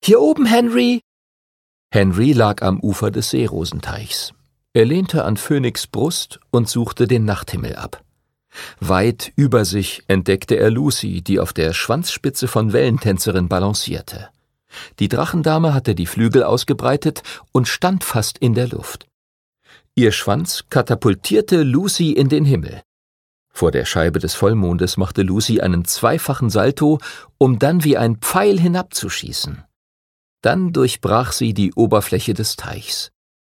Hier oben, Henry!« Henry lag am Ufer des Seerosenteichs. Er lehnte an Phönix' Brust und suchte den Nachthimmel ab. Weit über sich entdeckte er Lucy, die auf der Schwanzspitze von Wellentänzerin balancierte. Die Drachendame hatte die Flügel ausgebreitet und stand fast in der Luft. Ihr Schwanz katapultierte Lucy in den Himmel. Vor der Scheibe des Vollmondes machte Lucy einen zweifachen Salto, um dann wie ein Pfeil hinabzuschießen. Dann durchbrach sie die Oberfläche des Teichs.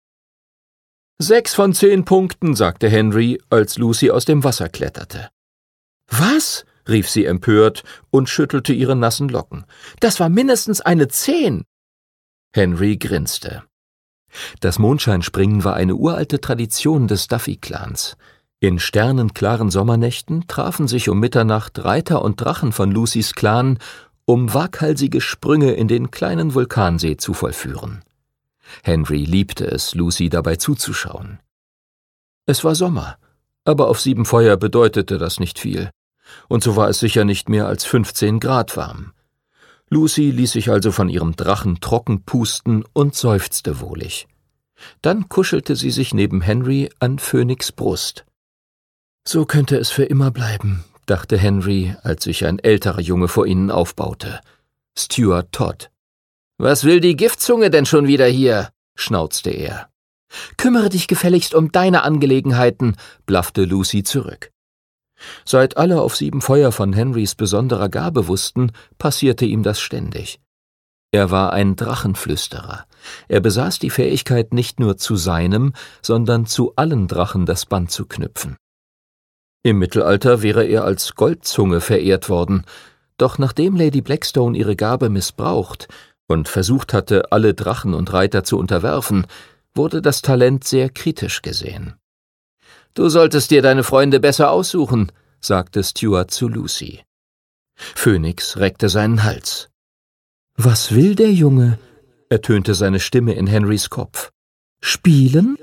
6 von 10 Punkten, sagte Henry, als Lucy aus dem Wasser kletterte. »Was?« rief sie empört und schüttelte ihre nassen Locken. »Das war mindestens eine 10!« Henry grinste. Das Mondscheinspringen war eine uralte Tradition des Duffy-Clans. In sternenklaren Sommernächten trafen sich um Mitternacht Reiter und Drachen von Lucys Clan, um waghalsige Sprünge in den kleinen Vulkansee zu vollführen. Henry liebte es, Lucy dabei zuzuschauen. Es war Sommer, aber auf 7 Feuer bedeutete das nicht viel. Und so war es sicher nicht mehr als 15 Grad warm. Lucy ließ sich also von ihrem Drachen trocken pusten und seufzte wohlig. Dann kuschelte sie sich neben Henry an Phönix' Brust. »So könnte es für immer bleiben«, dachte Henry, als sich ein älterer Junge vor ihnen aufbaute. Stuart Todd. »Was will die Giftzunge denn schon wieder hier?« schnauzte er. »Kümmere dich gefälligst um deine Angelegenheiten«, blaffte Lucy zurück. Seit alle auf 7 Feuer von Henrys besonderer Gabe wussten, passierte ihm das ständig. Er war ein Drachenflüsterer. Er besaß die Fähigkeit, nicht nur zu seinem, sondern zu allen Drachen das Band zu knüpfen. Im Mittelalter wäre er als Goldzunge verehrt worden, doch nachdem Lady Blackstone ihre Gabe missbraucht und versucht hatte, alle Drachen und Reiter zu unterwerfen, wurde das Talent sehr kritisch gesehen. »Du solltest dir deine Freunde besser aussuchen«, sagte Stuart zu Lucy. Phönix reckte seinen Hals. »Was will der Junge?« ertönte seine Stimme in Henrys Kopf. »Spielen?«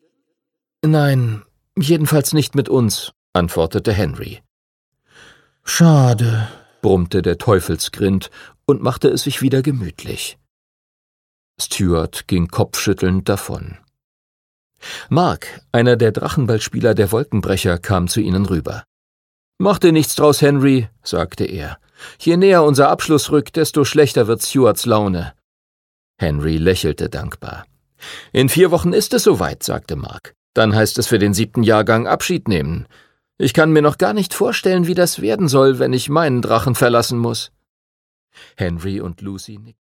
»Nein, jedenfalls nicht mit uns«, antwortete Henry. »Schade«, brummte der Teufelsgrind und machte es sich wieder gemütlich. Stuart ging kopfschüttelnd davon. Mark, einer der Drachenballspieler der Wolkenbrecher, kam zu ihnen rüber. »Mach dir nichts draus, Henry«, sagte er. »Je näher unser Abschluss rückt, desto schlechter wird Stuarts Laune.« Henry lächelte dankbar. »In 4 Wochen ist es soweit«, sagte Mark. »Dann heißt es für den 7. Jahrgang Abschied nehmen. Ich kann mir noch gar nicht vorstellen, wie das werden soll, wenn ich meinen Drachen verlassen muss.« Henry und Lucy nickten.